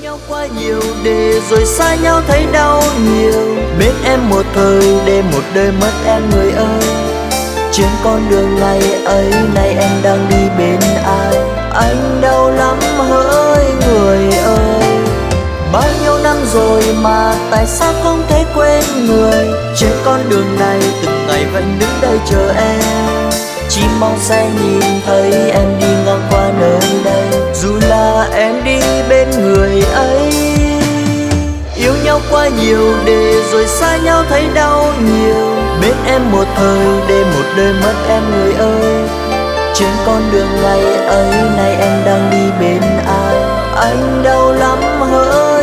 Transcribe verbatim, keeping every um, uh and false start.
nhau quá nhiều để rồi xa nhau thấy đau nhiều. Bên em một thời để một đời mất em người ơi. Trên con đường ngày ấy nay em đang đi bên ai? Anh đau lắm hỡi người ơi. Bao nhiêu năm rồi mà tại sao không thể quên người? Trên con đường này từng ngày vẫn đứng đây chờ em. Chỉ mong sẽ nhìn thấy em đi ngang qua nơi đây, dù là em đi bên người ấy. Yêu nhau quá nhiều để rồi xa nhau thấy đau nhiều. Bên em một thời để một đời mất em người ơi. Trên con đường ngày ấy nay em đang đi bên ai? Anh đau lắm hỡi